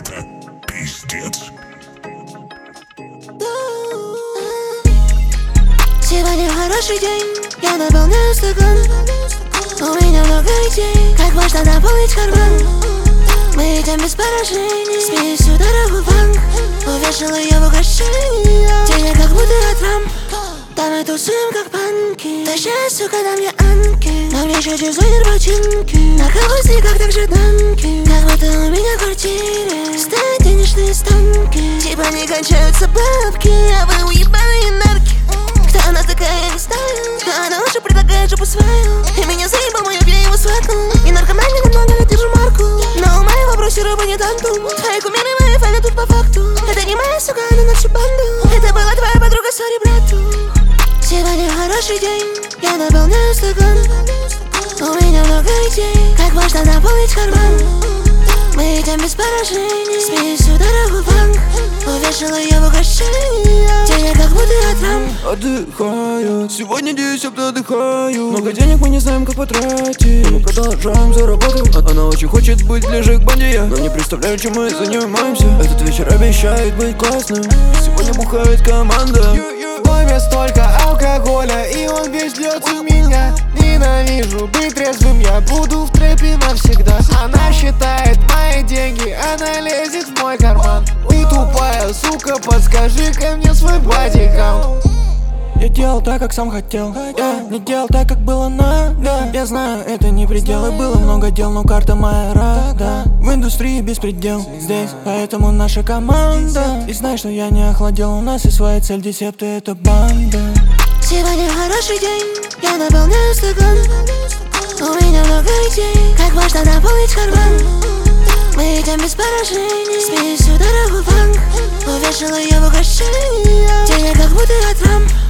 Это пиздец. Сегодня хороший день, я наполняю стакан. У меня много идей, как можно наполнить карман. Мы идем без поражений, смесью дорогу в банк. Увешала ее в украшения, денег как будто от Трамп. Да мы тусуем как панки, тащая, сука, на мне анки. На мне еще дизайнер ботинки, на колесниках также танки. Как будто у меня в квартире стоят денежные станки. Типа не кончаются бабки, а вы уебаные нарки. Кто она такая, я не знаю, но она лучше предлагает жопу свою. И меня заебал мой, я его сфоткал. Не наркоман, не намного, я держу марку. Но у моего вопросе рыба не тантум. Твои кумиры, мои фаны тут по факту. Это не моя сука, она на всю банду. Это была твоя подруга, сори, брату. Сегодня хороший день, я наполняю стакан. У меня много идей, как можно наполнить карман. Мы идем без поражений, смесью дорогу в банк. Увешала ее в украшения, денег как будто от Трамп. Отдыхаю, сегодня 10 отдыхаю. Много денег мы не знаем, как потратить, но мы продолжаем зарабатывать. Она очень хочет быть ближе к банде, но не представляю, чем мы занимаемся. Этот вечер обещает быть классным, сегодня бухает команда. В доме столько алкоголя, и он весь льется в меня. Ненавижу быть трезвым, я буду в трэпе навсегда. Она считает мои деньги, она лезет в мой карман. Ты тупая сука, подскажи-ка мне свой бодикаунт. Я делал так, как сам хотел. Я не делал так, как было надо. Я знаю, это не предел, и было много дел, но карта моя рада. В индустрии беспредел здесь, поэтому наша команда. И знай, что я не охладел, у нас и своя цель, десепты это банда. Сегодня хороший день, я наполняю стакан. У меня много идей, как можно наполнить карман. Мы идем без поражений, смесью дорогу в банк. Увешала ее в украшения, денег как будто от Трамп.